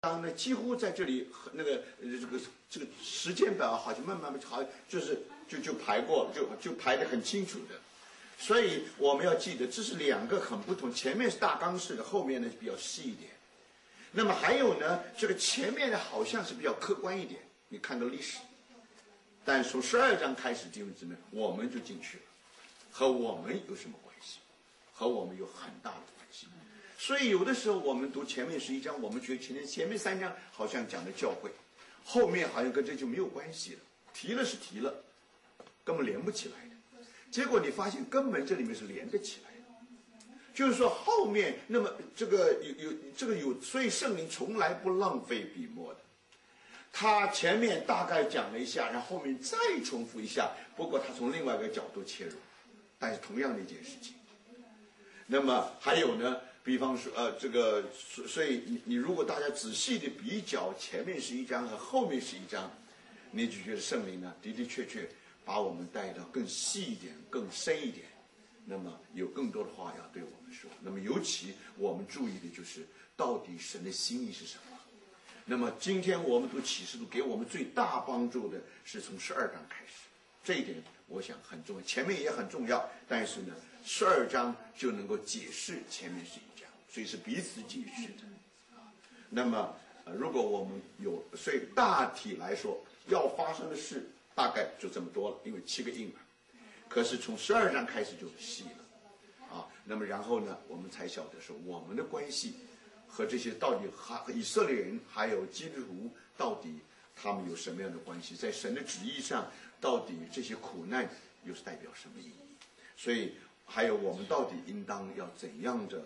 章呢，几乎在这里和那个这个时间表好像慢慢好就排过，就排得很清楚的。所以我们要记得，这是两个很不同，前面是大纲式的，后面呢比较细一点。那么还有呢，这个前面的好像是比较客观一点，你看到历史。但从12章开始，弟兄姊妹，我们就进去了，和我们有什么关系？和我们有很大的关系。所以有的时候我们读前面11章，我们觉得前面3章好像讲的教会，后面好像跟这就没有关系了，提了是提了，根本连不起来的。结果你发现根本这里面是连得起来的，就是说后面那么这个有，所以圣灵从来不浪费笔墨的。他前面大概讲了一下，然后后面再重复一下，不过他从另外一个角度切入，但是同样的一件事情。那么还有呢，比方说所以你如果大家仔细的比较前面11章和后面11章，你就觉得圣灵呢的确把我们带到更细一点、更深一点，那么有更多的话要对我们说。那么尤其我们注意的就是到底神的心意是什么。那么今天我们读启示录，给我们最大帮助的是从12章开始，这一点我想很重要，前面也很重要，但是呢12章就能够解释前面11章，所以是彼此解释的那么如果我们有，所以大体来说要发生的事大概就这么多了，因为7个印嘛。可是从12章开始就细了那么然后呢，我们才晓得说我们的关系和这些到底和以色列人还有基督徒到底他们有什么样的关系，在神的旨意上到底这些苦难又是代表什么意义。所以还有我们到底应当要怎样的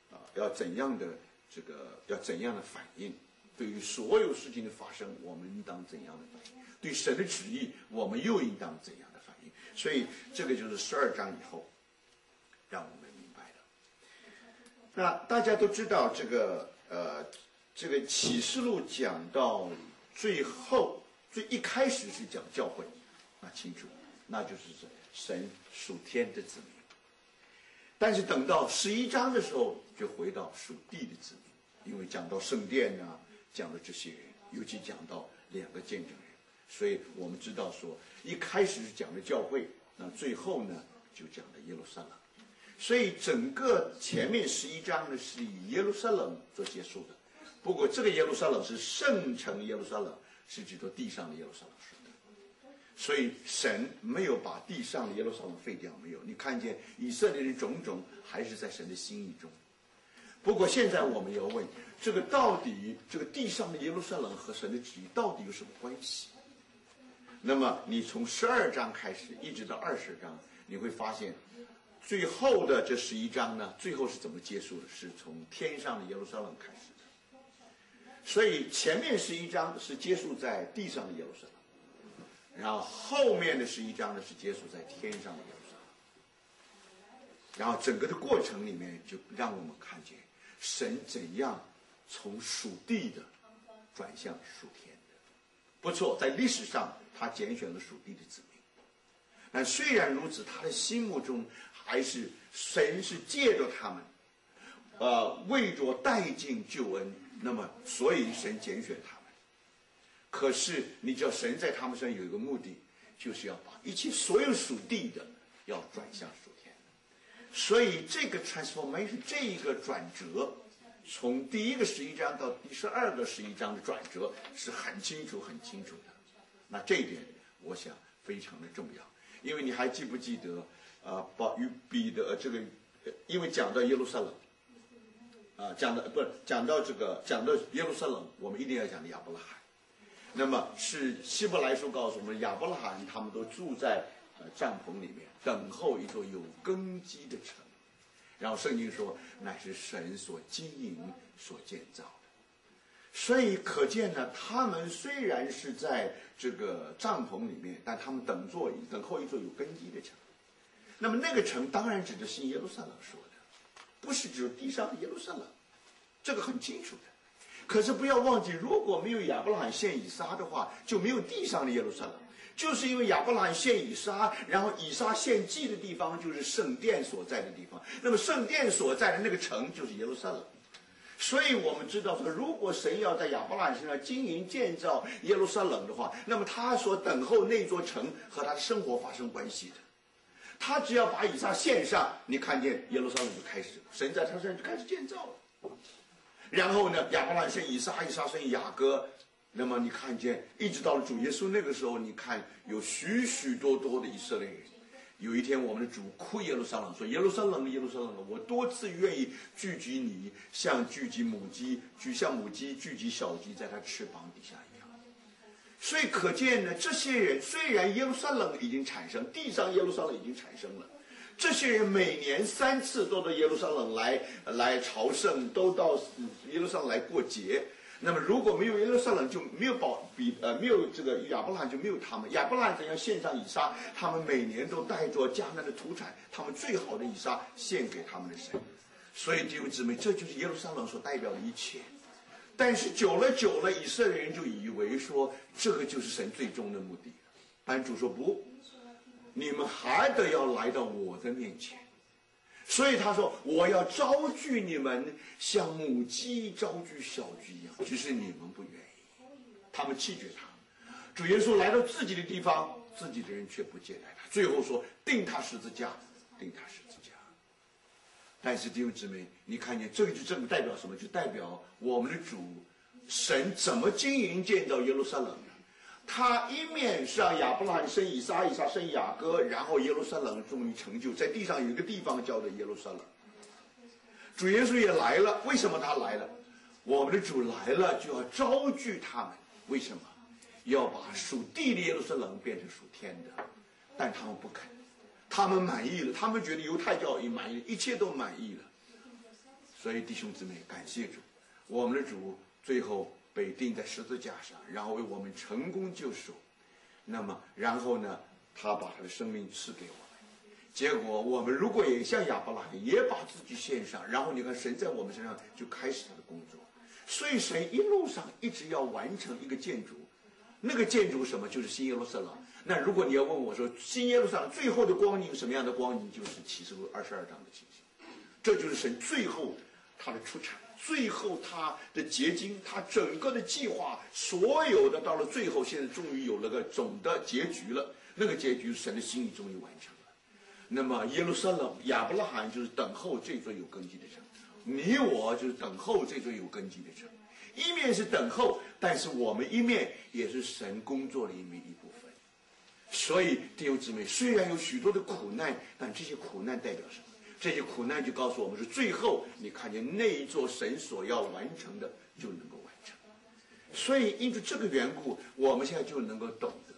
反应，对于所有事情的发生我们应当怎样的反应，对神的旨意我们又应当怎样的反应。所以这个就是12章以后让我们明白了。那大家都知道这个启示录讲到最后一开始是讲教会，那清楚，那就是神属天的子民。但是等到11章的时候就回到属地的子民，因为讲到圣殿讲了这些人，尤其讲到2个见证人，所以我们知道说一开始是讲的教会，那最后呢就讲的耶路撒冷。所以整个前面11章呢是以耶路撒冷做结束的，不过这个耶路撒冷是圣城耶路撒冷，是指着地上的耶路撒冷说的。所以神没有把地上的耶路撒冷废掉，没有，你看见以色列人种种还是在神的心意中。不过现在我们要问，这个到底这个地上的耶路撒冷和神的旨意到底有什么关系？那么你从12章开始一直到20章，你会发现最后的这11章呢，最后是怎么结束的？是从天上的耶路撒冷开始的。所以前面11章是结束在地上的耶路撒冷，然后后面的11章呢是结束在天上的耶路撒冷。然后整个的过程里面就让我们看见神怎样从属地的转向属天的。不错，在历史上他拣选了属地的子民，但虽然如此，他的心目中还是神是借着他们为着带进救恩，那么所以神拣选他们。可是你知道神在他们身上有一个目的，就是要把一切所有属地的要转向属天的。所以这个 transformation 这一个转折，从第一个11章到第12个11章的转折是很清楚的。那这一点我想非常的重要，因为你还记不记得彼得这个因为讲到耶路撒冷讲到耶路撒冷，我们一定要讲亚伯拉罕。那么是希伯来书告诉我们，亚伯拉罕他们都住在帐篷里面，等候一座有根基的城。然后圣经说乃是神所经营所建造的。所以可见呢，他们虽然是在这个帐篷里面，但他们等候一座有根基的城。那么那个城当然指的是耶路撒冷说的，不是指地上的耶路撒冷，这个很清楚的。可是不要忘记，如果没有亚伯拉罕献以撒的话，就没有地上的耶路撒冷。就是因为亚伯拉罕献以撒，然后以撒献祭的地方就是圣殿所在的地方，那么圣殿所在的那个城就是耶路撒冷。 所以我们知道说，如果神要在亚伯拉罕身上经营建造耶路撒冷的话，那么他所等候那座城和他的生活发生关系的。他只要把以撒献上，你看见耶路撒冷就开始了，神在他身上就开始建造了。然后呢，亚伯拉罕生以撒，以撒生雅各，那么你看见一直到了主耶稣那个时候，你看有许许多多的以色列人。有一天我们的主哭耶路撒冷说，耶路撒冷，耶路撒冷，我多次愿意聚集你，像聚集母鸡聚集小鸡在它翅膀底下一样。所以可见呢，这些人虽然耶路撒冷已经产生，地上耶路撒冷已经产生了，这些人每年3次都到耶路撒冷来朝圣，都到耶路撒冷来过节。那么如果没有耶路撒冷，就没有没有这个亚伯拉罕，就没有他们。亚伯拉罕怎样献上以撒，他们每年都带着迦南的土产，他们最好的以撒献给他们的神。所以弟兄姊妹，这就是耶路撒冷所代表的一切。但是久了，以色列人就以为说这个就是神最终的目的。班主说不，你们还得要来到我的面前。所以他说，我要招聚你们，像母鸡招聚小鸡一样，只是你们不愿意，他们弃绝他。主耶稣来到自己的地方，自己的人却不接待他，最后说钉他十字架，钉他十字架。但是弟兄姊妹，你看见这个就这么代表什么？就代表我们的主神怎么经营建造耶路撒冷呢？他一面是让亚伯拉罕生以撒，以撒生雅各，然后耶路撒冷终于成就，在地上有一个地方叫做耶路撒冷。主耶稣也来了，为什么他来了？我们的主来了就要招聚他们，为什么？要把属地的耶路撒冷变成属天的，但他们不肯，他们满意了，他们觉得犹太教也满意了，一切都满意了。所以弟兄姊妹，感谢主，我们的主最后被钉在十字架上，然后为我们成功救赎。那么然后呢，他把他的生命赐给我们。结果我们如果也像亚伯拉罕，也把自己献上，然后你看神在我们身上就开始他的工作。所以神一路上一直要完成一个建筑，那个建筑什么？就是新耶路撒冷。那如果你要问我说新耶路撒冷最后的光景什么样的光景，就是启示录22章的情形。这就是神最后他的出产，最后他的结晶，他整个的计划，所有的到了最后，现在终于有了个总的结局了。那个结局神的心意终于完成了。那么耶路撒冷，亚伯拉罕就是等候这座有根基的城，你我就是等候这座有根基的城。一面是等候，但是我们一面也是神工作的一部分。所以弟兄姊妹，虽然有许多的苦难，但这些苦难代表什么？这些苦难就告诉我们，是最后你看见那一座神所要完成的就能够完成。所以因此这个缘故，我们现在就能够懂得，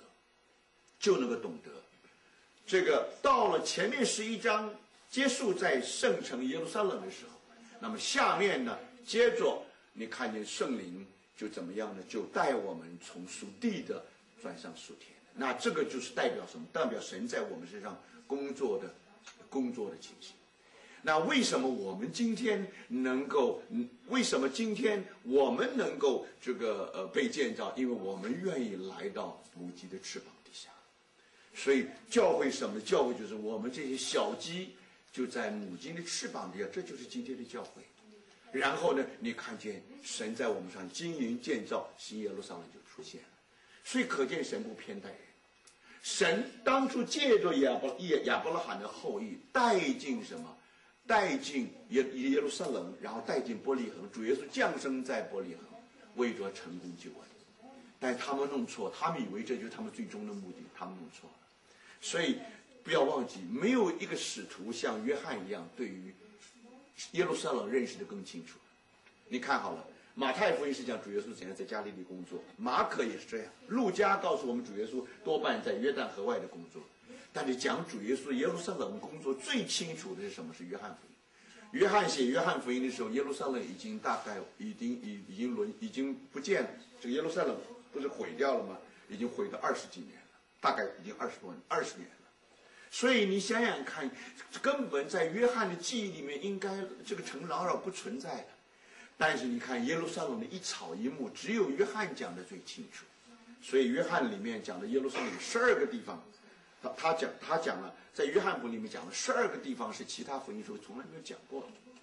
这个到了前面11章结束在圣城耶路撒冷的时候，那么下面呢，接着你看见圣灵就怎么样呢？就带我们从属地的转向属天的。那这个就是代表什么？代表神在我们身上工作的情形。那为什么我们今天能够？为什么今天我们能够被建造？因为我们愿意来到母鸡的翅膀底下。所以教会什么？教会就是我们这些小鸡就在母鸡的翅膀底下，这就是今天的教会。然后呢，你看见神在我们上经营建造，新耶路撒冷就出现了。所以可见神不偏待人。神当初借着亚伯拉罕的后裔带进什么？带进耶路撒冷，然后带进伯利恒。主耶稣降生在伯利恒，为着成功救恩。但他们弄错，他们以为这就是他们最终的目的，他们弄错了。所以不要忘记，没有一个使徒像约翰一样对于耶路撒冷认识的更清楚。你看好了，马太福音是讲主耶稣怎样在加利利工作，马可也是这样，路加告诉我们主耶稣多半在约旦河外的工作。但是讲主耶稣耶路撒冷工作最清楚的是什么？是约翰福音。约翰写约翰福音的时候，耶路撒冷已经大概已经不见了。这个耶路撒冷不是毁掉了吗？已经毁到20几年了，大概已经20年了。所以你想想看，根本在约翰的记忆里面，应该这个城扰不存在的。但是你看耶路撒冷的一草一木，只有约翰讲的最清楚。所以约翰里面讲的耶路撒冷有12个地方，他讲了，在约翰福音里面讲了12个地方是其他福音书从来没有讲过的。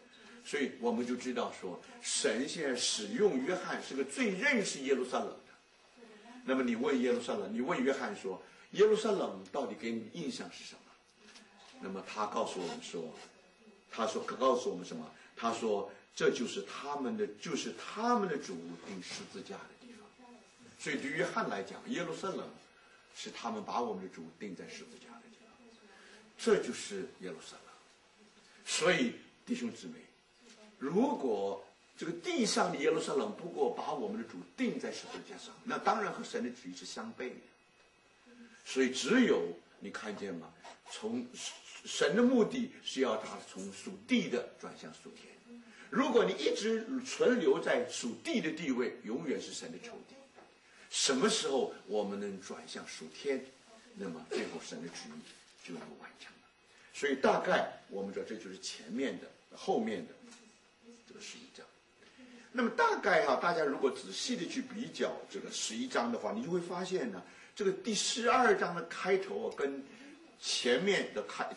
所以我们就知道说，神现在使用约翰是个最认识耶路撒冷的。那么你问耶路撒冷，你问约翰说，耶路撒冷到底给你印象是什么？那么他告诉我们说，告诉我们什么？他说这就是他们的主钉十字架的地方。所以对约翰来讲，耶路撒冷是他们把我们的主钉在十字架的地方，这就是耶路撒冷。所以弟兄姊妹，如果这个地上的耶路撒冷不过把我们的主钉在十字架上，那当然和神的旨意是相悖的。所以只有你看见吗？从神的目的是要他从属地的转向属天。如果你一直存留在属地的地位，永远是神的仇敌。什么时候我们能转向属天，那么最后神的旨意就能完成了。所以大概我们知道这就是前面的后面的这个11章。那么大概大家如果仔细的去比较这个11章的话，你就会发现呢，这个第12章的开头跟前面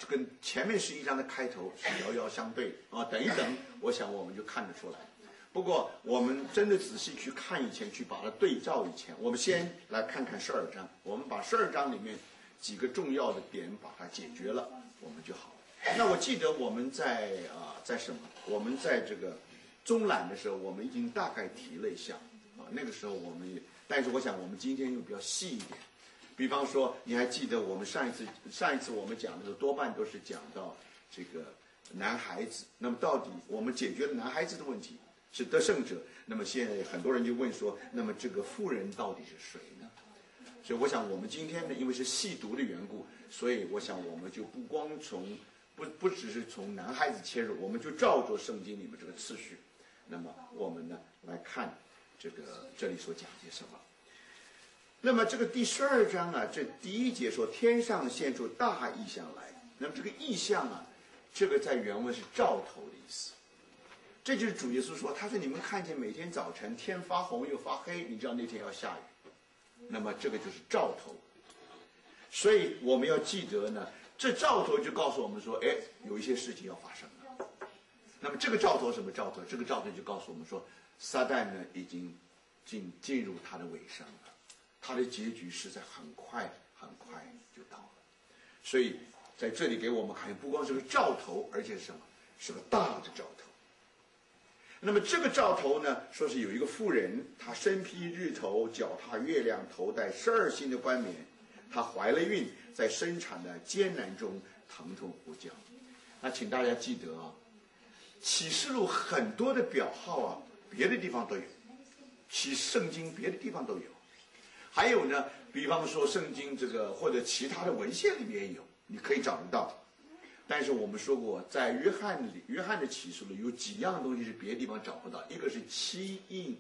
11章的开头是遥遥相对啊。等一等，我想我们就看得出来。不过我们真的仔细去看以前，去把它对照以前，我们先来看看12章，我们把12章里面几个重要的点把它解决了，我们就好。那我记得我们在我们在这个中览的时候，我们已经大概提了一下啊。那个时候我们也，但是我想我们今天又比较细一点。比方说，你还记得我们上一次我们讲的时候，多半都是讲到这个男孩子。那么到底我们解决了男孩子的问题，是得胜者。那么现在很多人就问说，那么这个妇人到底是谁呢？所以我想我们今天呢，因为是细读的缘故，所以我想我们就不光不只是从男孩子切入，我们就照着圣经里面这个次序，那么我们呢来看这里所讲些什么。那么这个第12章啊，这第1节说天上现出大异象来。那么这个异象啊，这个在原文是兆头的意思。这就是主耶稣说，他说你们看见每天早晨天发红又发黑，你知道那天要下雨。那么这个就是兆头。所以我们要记得呢，这兆头就告诉我们说，有一些事情要发生了。那么这个兆头什么兆头？这个兆头就告诉我们说，撒旦呢已经进入他的尾声了。他的结局是在很快就到了。所以在这里给我们看，不光是个兆头，而且是什么？是个大的兆头。那么这个兆头呢，说是有一个妇人，她身披日头，脚踏月亮，头戴12星的冠冕，她怀了孕，在生产的艰难中疼痛呼叫。那请大家记得啊，启示录很多的表号啊，别的地方都有，圣经别的地方都有。还有呢，比方说圣经这个或者其他的文献里面也有，你可以找得到。但是我们说过，在约翰的启示录有几样东西是别的地方找不到，一个是7印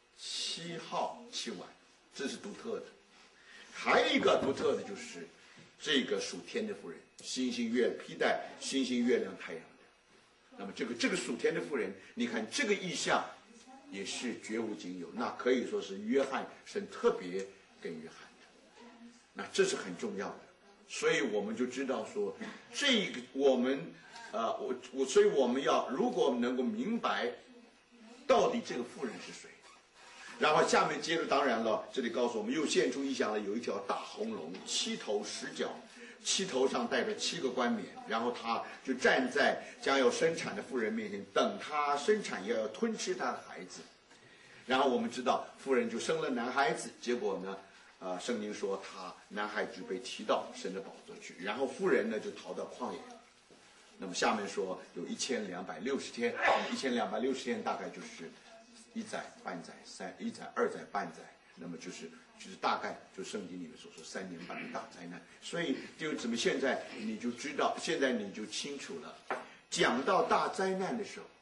7号7碗，这是独特的。还有一个独特的就是这个属天的妇人，披戴星星月亮太阳的。那么这个属天的妇人，你看这个意象也是绝无仅有，那可以说是约翰神特别跟约翰的，那这是很重要的。所以我们就知道说，这个我们所以我们要如果能够明白到底这个妇人是谁，然后下面接着当然了，这里告诉我们又现出异象了，有一条大红龙，7头10脚，7头上带着7个冠冕，然后他就站在将要生产的妇人面前，等他生产也要吞吃他的孩子。然后我们知道妇人就生了男孩子，结果呢圣经说男孩子被提到神的宝座去，然后妇人呢就逃到旷野。那么下面说有1260天，1260天大概就是1载半载1载2载半载，那么就是大概就圣经里面所说3年半的大灾难。所以弟兄姊妹，现在你就知道，现在你就清楚了。讲到大灾难的时候，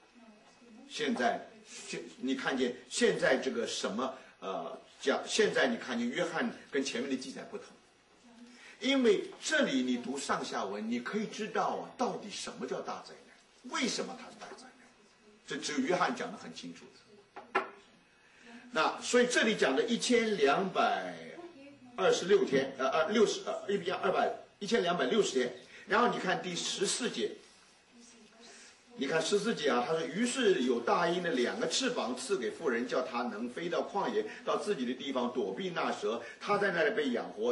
你看见现在这个什么现在你看见约翰跟前面的记载不同，因为这里你读上下文，你可以知道到底什么叫大灾难，为什么它是大灾难，这只有约翰讲得很清楚的。那所以这里讲的1226天1260天，然后你看第14节， 你看14节啊，他说：“于是有大鹰的2个翅膀赐给妇人，叫她能飞到旷野，到自己的地方躲避那蛇。她在那里被养活，